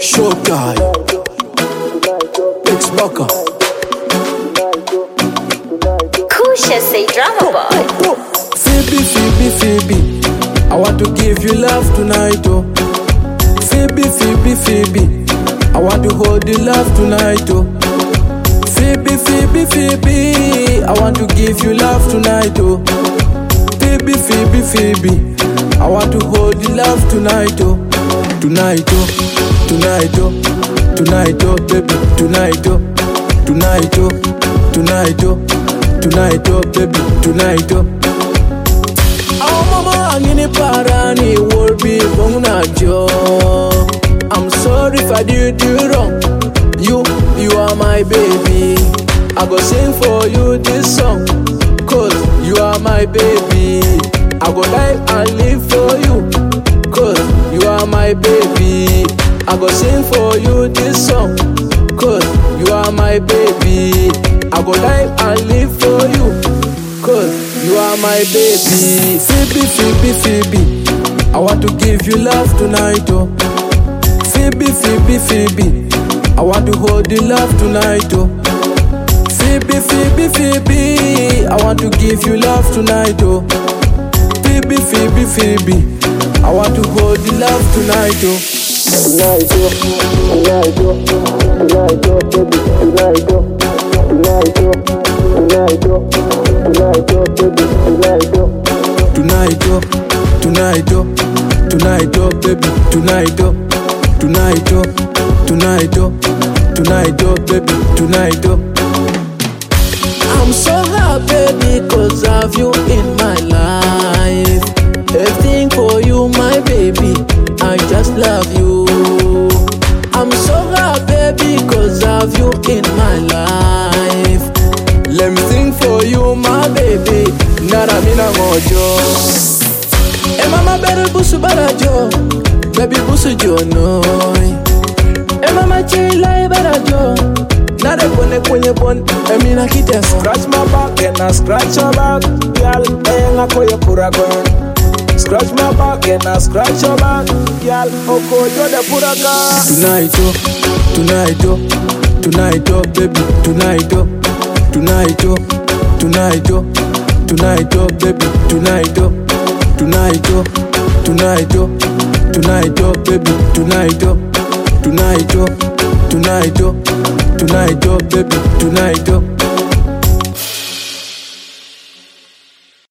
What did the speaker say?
Show guy, X Baka. Kusha say drama boy. Phoebe, Phoebe, Phoebe, I want to give you love tonight, oh. Phoebe, Phoebe, Phoebe, I want to hold you love tonight, oh. Phoebe, Phoebe, Phoebe, I want to give you love tonight, oh. Phoebe, Phoebe, Phoebe, I want to hold you love tonight, oh. Tonight, oh, tonight, oh, tonight, oh, baby, tonight, oh, tonight, oh, tonight, oh, tonight, oh, baby, tonight, oh. Oh mama, angini parani will be jo. I'm sorry if I did you wrong. You are my baby. I go sing for you this song, cause you are my baby. I go die and live for you, cause you are my baby. I go sing for you this song, cause you are my baby. I go die and live for you, cause you are my baby. Phoebe, Phoebe, Phoebe, I want to give you love tonight, oh. Phoebe, Phoebe, Phoebe, I want to hold you love tonight, oh. Phoebe, Phoebe, Phoebe, I want to give you love tonight, oh. Phoebe, Phoebe, Phoebe, I want to hold you love tonight, oh. Tonight, oh, tonight, oh, tonight, oh, baby, tonight, oh, tonight, oh, tonight, oh, tonight, oh, baby, tonight, oh, tonight, oh, tonight, oh, tonight, oh, baby, tonight, oh, tonight, oh, tonight, oh, tonight, oh, baby, tonight, oh. I'm so happy because of you in my life. Everything for you, my baby, I just love you. I'm so happy because of you in my life. Let me sing for you, my baby, nara mina mojo. E mama bere busu barajo, baby busu jonoi. E mama chila barajo, nare pone kwenye pon, e mina kite. Scratch my back and I scratch your back, girl, enga koyo puragon. Scratch my back and I scratch your back, girl, oko yo de puragon. Tonight, oh, tonight, oh, tonight, oh, baby, tonight, oh, tonight, oh, tonight, oh, tonight, oh, baby, tonight, oh, tonight, oh, tonight, oh, tonight, oh, baby, tonight, oh, tonight, oh, tonight, oh, tonight, oh, baby, tonight, oh.